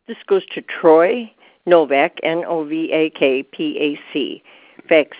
This goes to Troy Novak, Novak, fax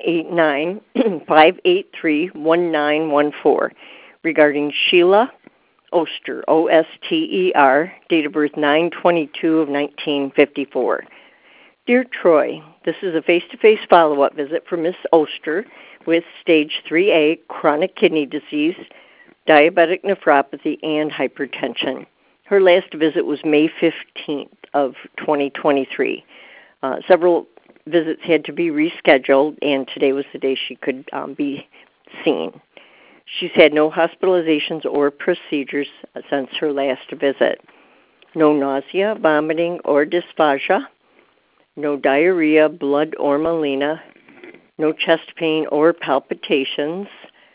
989-583-1914, regarding Sheila Oster, Oster, date of birth 9/22 of 1954. Dear Troy, this is a face-to-face follow-up visit for Miss Oster with stage 3A chronic kidney disease, diabetic nephropathy, and hypertension. Her last visit was May 15th of 2023. Several visits had to be rescheduled, and today was the day she could be seen. She's had no hospitalizations or procedures since her last visit. No nausea, vomiting, or dysphagia. No diarrhea, blood, or melena. No chest pain or palpitations.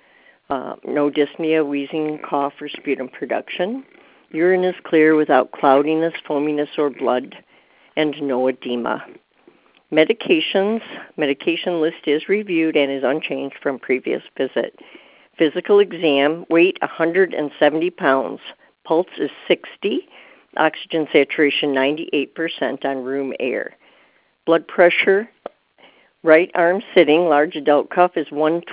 No dyspnea, wheezing, cough, or sputum production. Urine is clear without cloudiness, foaminess, or blood, and no edema. Medication list is reviewed and is unchanged from previous visit. Physical exam, weight 170 pounds. Pulse is 60. Oxygen saturation 98% on room air. Blood pressure, right arm sitting, large adult cuff is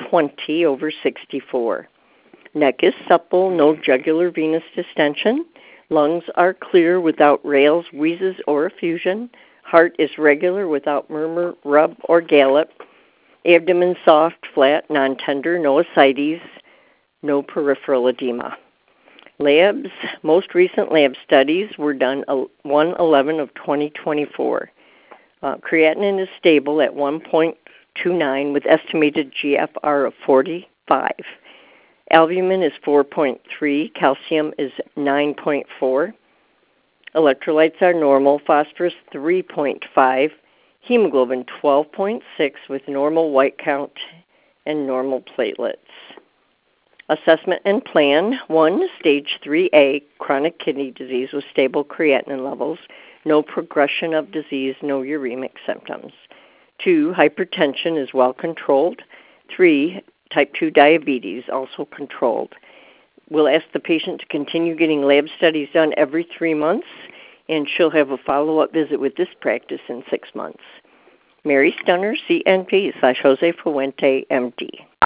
120/64. Neck is supple, no jugular venous distension. Lungs are clear without rales, wheezes, or effusion. Heart is regular without murmur, rub, or gallop. Abdomen soft, flat, non-tender, no ascites, no peripheral edema. Labs, most recent lab studies were done 1/11 of 2024. Creatinine is stable at 1.29 with estimated GFR of 45. Albumin is 4.3. Calcium is 9.4. Electrolytes are normal. Phosphorus 3.5. Hemoglobin 12.6 with normal white count and normal platelets. Assessment and plan. 1, stage 3A, chronic kidney disease with stable creatinine levels. No progression of disease, no uremic symptoms. 2, hypertension is well controlled. 3, type 2 diabetes, also controlled. We'll ask the patient to continue getting lab studies done every 3 months, and she'll have a follow-up visit with this practice in 6 months. Mary Stunner, CNP /Jose Fuente, MD.